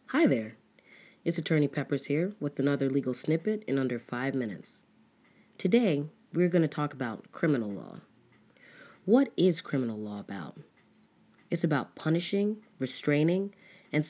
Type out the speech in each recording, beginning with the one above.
Hi there, it's Attorney Peppers here with another legal snippet in under 5 minutes. Today, we're going to talk about criminal law. What is criminal law about? It's about punishing, restraining, and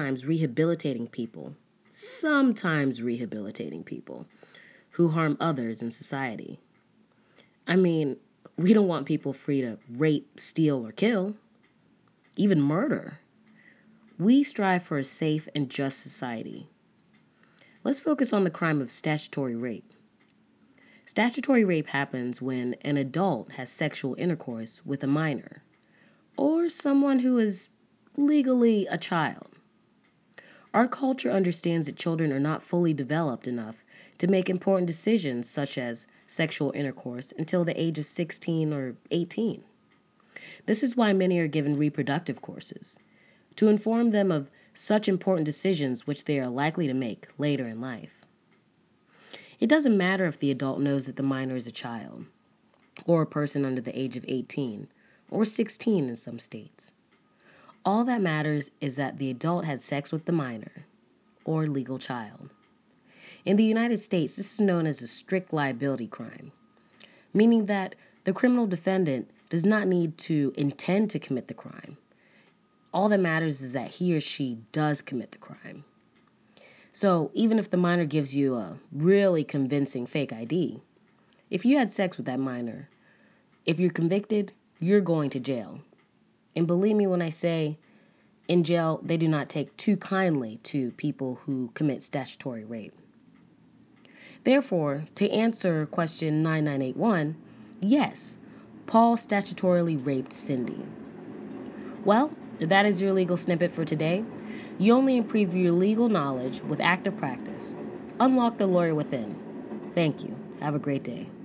sometimes rehabilitating people who harm others in society. I mean, we don't want people free to rape, steal, or kill, even murder. We strive for a safe and just society. Let's focus on the crime of statutory rape. Statutory rape happens when an adult has sexual intercourse with a minor or someone who is legally a child. Our culture understands that children are not fully developed enough to make important decisions such as sexual intercourse until the age of 16 or 18. This is why many are given reproductive courses to inform them of such important decisions which they are likely to make later in life. It doesn't matter if the adult knows that the minor is a child, or a person under the age of 18, or 16 in some states. All that matters is that the adult had sex with the minor, or legal child. In the United States, this is known as a strict liability crime, meaning that the criminal defendant does not need to intend to commit the crime. All that matters is that he or she does commit the crime. So even if the minor gives you a really convincing fake ID, if you had sex with that minor, if you're convicted, you're going to jail. And believe me when I say, in jail, they do not take too kindly to people who commit statutory rape. Therefore, to answer question 9981, yes, Paul statutorily raped Cindy. Well, that is your legal snippet for today. You only improve your legal knowledge with active practice. Unlock the lawyer within. Thank you. Have a great day.